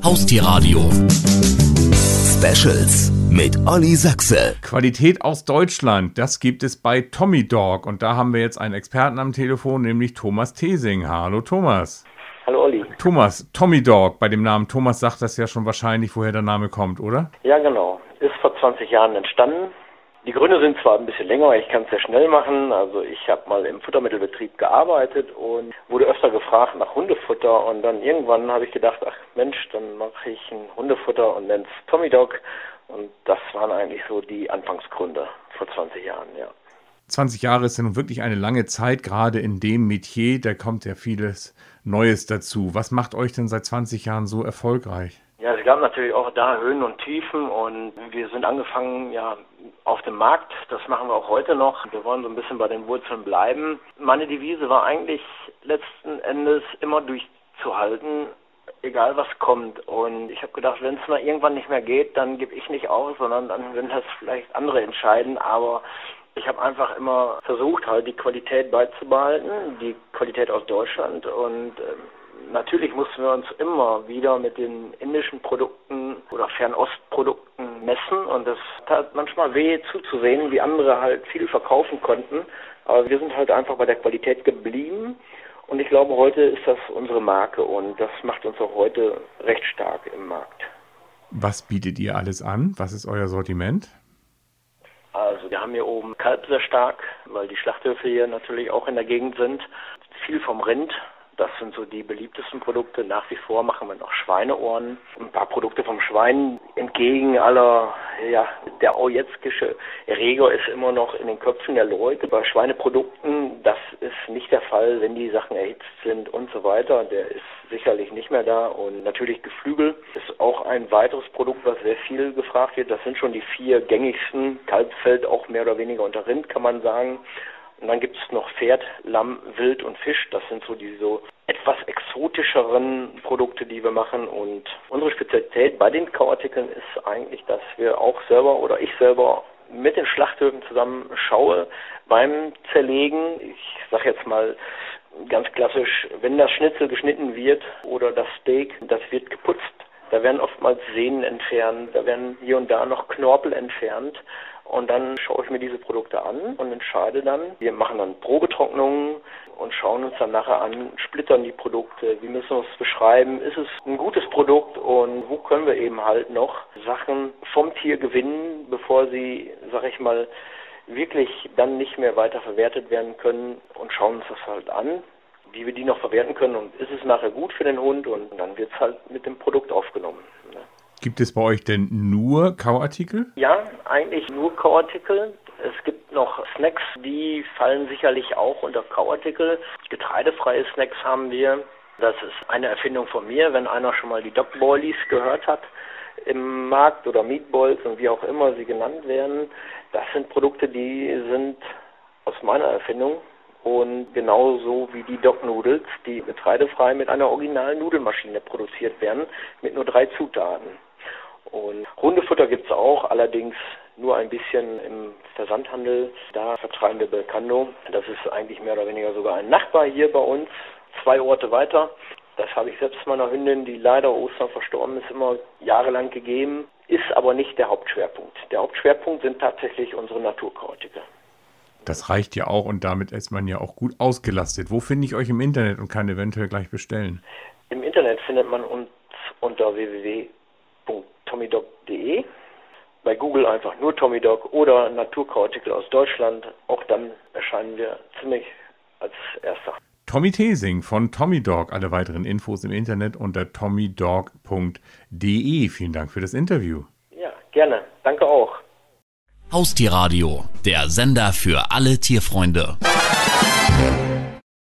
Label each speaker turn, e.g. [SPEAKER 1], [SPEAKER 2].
[SPEAKER 1] Haustierradio Specials mit Olli Sachse.
[SPEAKER 2] Qualität aus Deutschland, das gibt es bei Tomidog. Und da haben wir jetzt einen Experten am Telefon, nämlich Thomas Thesing. Hallo Thomas.
[SPEAKER 3] Hallo Olli.
[SPEAKER 2] Thomas, Tomidog, bei dem Namen Thomas sagt das ja schon wahrscheinlich, woher der Name kommt, oder?
[SPEAKER 3] Ja genau, ist vor 20 Jahren entstanden. Die Gründe sind zwar ein bisschen länger, ich kann es sehr schnell machen. Also ich habe mal im Futtermittelbetrieb gearbeitet und wurde öfter gefragt nach Hundefutter. Und dann irgendwann habe ich gedacht, ach Mensch, dann mache ich ein Hundefutter und nenne es Tomidog. Und das waren eigentlich so die Anfangsgründe vor 20 Jahren, ja.
[SPEAKER 2] 20 Jahre ist ja nun wirklich eine lange Zeit, gerade in dem Metier, da kommt ja vieles Neues dazu. Was macht euch denn seit 20 Jahren so erfolgreich?
[SPEAKER 3] Ja, es gab natürlich auch da Höhen und Tiefen und wir sind angefangen, ja, auf dem Markt. Das machen wir auch heute noch. Wir wollen so ein bisschen bei den Wurzeln bleiben. Meine Devise war eigentlich letzten Endes immer durchzuhalten, egal was kommt. Und ich habe gedacht, wenn es mal irgendwann nicht mehr geht, dann gebe ich nicht auf, sondern dann werden das vielleicht andere entscheiden. Aber ich habe einfach immer versucht, halt die Qualität beizubehalten, die Qualität aus Deutschland. Und natürlich mussten wir uns immer wieder mit den indischen Produkten oder Fernostprodukten messen. Und das tat manchmal weh zuzusehen, wie andere halt viel verkaufen konnten. Aber wir sind halt einfach bei der Qualität geblieben. Und ich glaube, heute ist das unsere Marke und das macht uns auch heute recht stark im Markt.
[SPEAKER 2] Was bietet ihr alles an? Was ist euer Sortiment?
[SPEAKER 3] Also wir haben hier oben Kalb sehr stark, weil die Schlachthöfe hier natürlich auch in der Gegend sind. Viel vom Rind, das sind so die beliebtesten Produkte. Nach wie vor machen wir noch Schweineohren. Ein paar Produkte vom Schwein entgegen aller, ja, der aujetzkische Erreger ist immer noch in den Köpfen der Leute. Bei Schweineprodukten, das ist nicht der Fall, wenn die Sachen erhitzt sind und so weiter. Der ist sicherlich nicht mehr da. Und natürlich Geflügel ist auch ein weiteres Produkt, was sehr viel gefragt wird. Das sind schon die 4 gängigsten. Kalb fällt auch mehr oder weniger unter Rind, kann man sagen. Und dann gibt es noch Pferd, Lamm, Wild und Fisch. Das sind so die so etwas exotischeren Produkte, die wir machen. Und unsere Spezialität bei den Kauartikeln ist eigentlich, dass wir auch selber oder ich selber mit den Schlachthöfen zusammen schaue beim Zerlegen. Ich sage jetzt mal ganz klassisch, wenn das Schnitzel geschnitten wird oder das Steak, das wird geputzt. Da werden oftmals Sehnen entfernt, da werden hier und da noch Knorpel entfernt. Und dann schaue ich mir diese Produkte an und entscheide dann. Wir machen dann Probetrocknungen und schauen uns dann nachher an, splittern die Produkte, wie müssen wir es beschreiben, ist es ein gutes Produkt und wo können wir eben halt noch Sachen vom Tier gewinnen, bevor sie, sag ich mal, wirklich dann nicht mehr weiter verwertet werden können und schauen uns das halt an, wie wir die noch verwerten können und ist es nachher gut für den Hund und dann wird es halt mit dem Produkt aufgenommen. Ne?
[SPEAKER 2] Gibt es bei euch denn nur Kauartikel?
[SPEAKER 3] Ja, eigentlich nur Kauartikel. Es gibt noch Snacks, die fallen sicherlich auch unter Kauartikel. Getreidefreie Snacks haben wir. Das ist eine Erfindung von mir, wenn einer schon mal die Dog Boilies gehört hat im Markt oder Meatballs und wie auch immer sie genannt werden. Das sind Produkte, die sind aus meiner Erfindung. Und genauso wie die Dog Noodles, die getreidefrei mit einer originalen Nudelmaschine produziert werden, mit nur 3 Zutaten. Und Hundefutter gibt es auch, allerdings nur ein bisschen im Versandhandel. Da vertreiben wir Belcando. Das ist eigentlich mehr oder weniger sogar ein Nachbar hier bei uns, 2 Orte weiter. Das habe ich selbst meiner Hündin, die leider Ostern verstorben ist, immer jahrelang gegeben. Ist aber nicht der Hauptschwerpunkt. Der Hauptschwerpunkt sind tatsächlich unsere Naturkauartikel.
[SPEAKER 2] Das reicht ja auch und damit ist man ja auch gut ausgelastet. Wo finde ich euch im Internet und kann eventuell gleich bestellen?
[SPEAKER 3] Im Internet findet man uns unter www.tomidog.de. Bei Google einfach nur Tomidog oder Naturkauartikel aus Deutschland. Auch dann erscheinen wir ziemlich als erster.
[SPEAKER 2] Tommy Thesing von Tomidog. Alle weiteren Infos im Internet unter tomidog.de. Vielen Dank für das Interview.
[SPEAKER 3] Ja, gerne. Danke auch.
[SPEAKER 1] Haustierradio, der Sender für alle Tierfreunde.